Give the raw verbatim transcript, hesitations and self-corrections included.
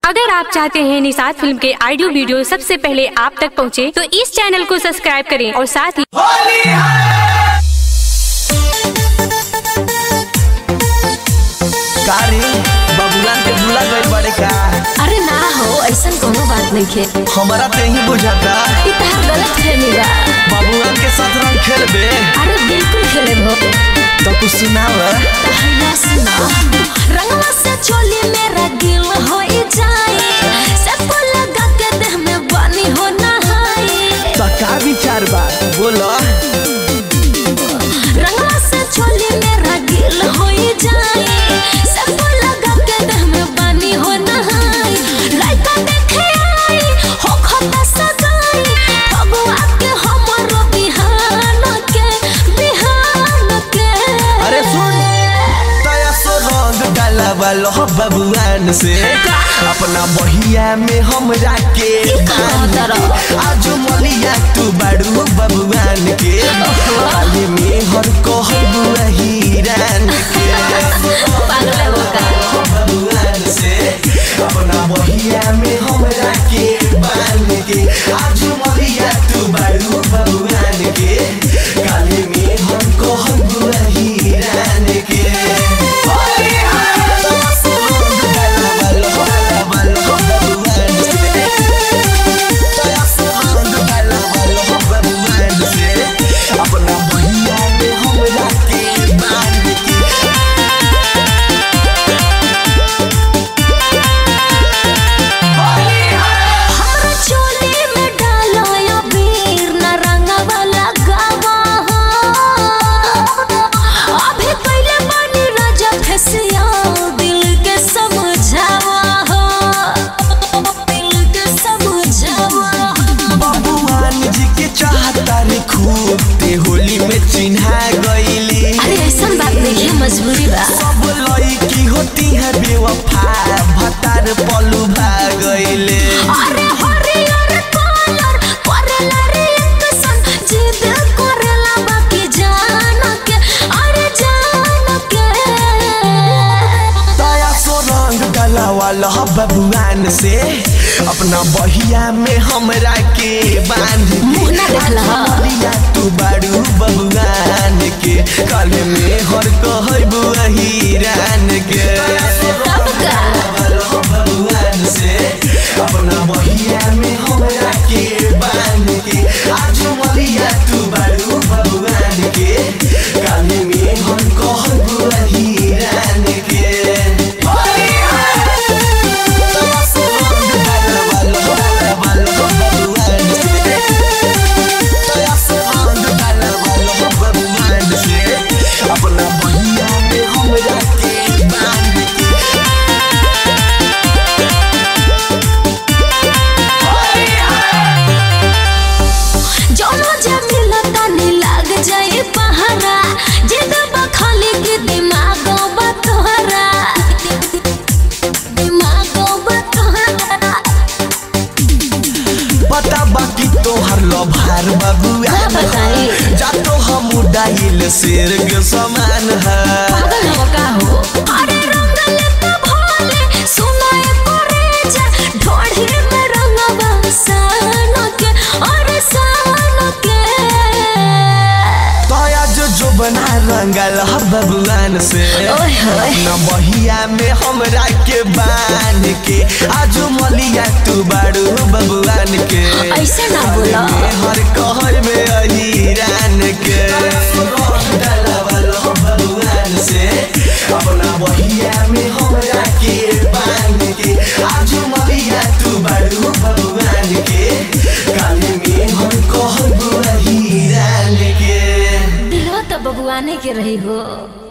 अगर आप चाहते हैं निषाद फिल्म के ऑडियो वीडियो सबसे पहले आप तक पहुंचे, तो इस चैनल को सब्सक्राइब करें और साथ ही बबुलान के भूला गए बड़े का। अरे ना हो, ऐसा कोनो बात नहीं है। हमारा ते ही बुझाता इतना गलत फहमी बा। बबुलान के साथ रंग खेलबे? अरे बिल्कुल खेले हो। तो कुछ सुनाव। पहला सुना, रंगवा से चोली मेरा दिल हो जाए, सबको लगा के देह में पानी हो नहाए। तो का विचार बा बोलो। रंगवा से चोली मेरा दिल हो जाए, सबको लगा के देह में पानी हो नहाए। लड़का देखे आई हो खता सगाई, भगवा के हमरो बिहान के बिहान के। अरे सुन, तया सो रंग डाला वालो बबुआन से अपना बहिया में हमरा के आज मलिया तू बाड़ू बबुआन के काले में हर कहबू हीरान के बबुआन से अपना बहिया में हमरा के बान के आज मलिया तू बाड़ू बबुआन के काले में हर कहबू हीरान के। होली में चिन्हा गईली। अरे ऐसा बात नहीं है, मजबूरी बा। सब लड़की होती है बेवफा, भतार पलू भाग गईले। अरे हरियर कलर करेला रे एकसन, जिद करेला बाकी जान के, अरे जान के। तया सो रंग डाला वाला बबुआन से अपना बहिया में हमरा के बांध मुंह ना देखला तू बाड़ू बबुआन के काले में हर कहबू हीरान के। बबुआन से अपना बहिया में हमरा के बांध के आज मलिया तू बाड़ू बबुआन के काले में हर कहबू हीरान के। तोहर लभार बबुआ जातो हम डाइल शेर के समान है। पागल हो का हो? अरे रंगल तो भोले सुनाए करे जा, ढोढ़ी में रंगवा सान के और सान के। तया जो जो बना रंगल बबुआन से अपना बहिया में हमरा के बान के आज मलिया तू बाड़ू बबुआन के ऐसे ना बोला। हर कहर में हीरान के बबुआन से अपना बहिया में हमरा के बान के आज मलिया तू बाड़ू बबुआन के काले में हर कहबू हीरान के। दिलवा तो बबुआने के रही हो।